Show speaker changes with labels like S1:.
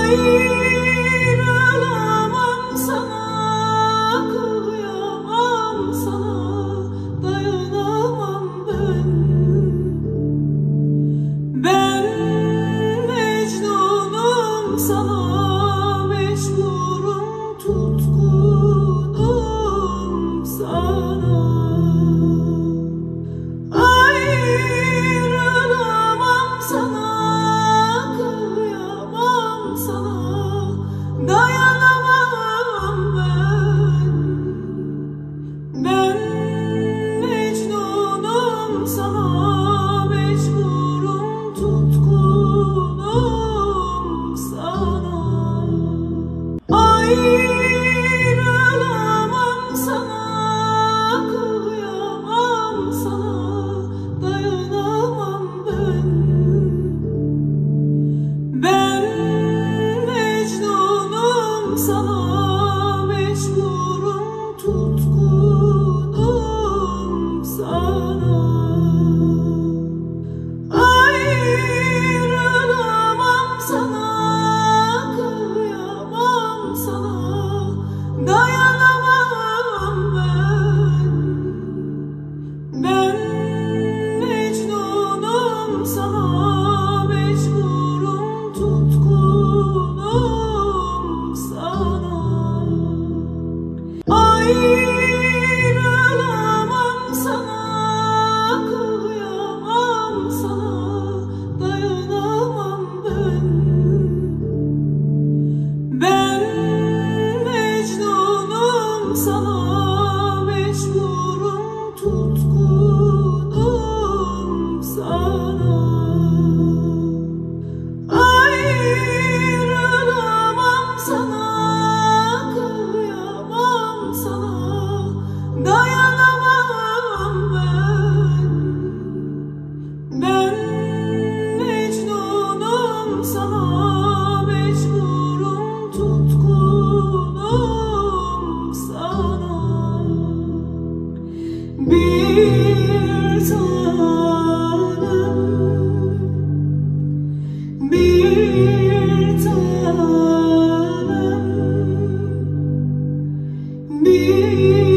S1: Ayrılamam sana, kıyamam sana, dayanamam ben. Ben Mecnun'um sana, mecburum, tutkunum sana. Ayrılamam sana, kıyamam sana, dayanamam ben. Ben Mecnun'um sana, mecburum, tutkunum sana. Ayrılamam sana, kıyamam sana, dayanamam ben. Ben Mecnun'um sana, mecburum, tutkunum sana. Ayrılamam sana, kıyamam sana, dayanamam ben. Ben Mecnun'um sana, mecburum, tutkunum sana. Ayrılamam sana, kıyamam sana, dayanamam ben. Ben Mecnun'um sana, mecburum, tutkunum sana. Ayrılamam sana, kıyamam sana, dayanamam ben. Ben Mecnun'um sana, mecburum, tutkunum sana. Bir tanem, bir tanem, bir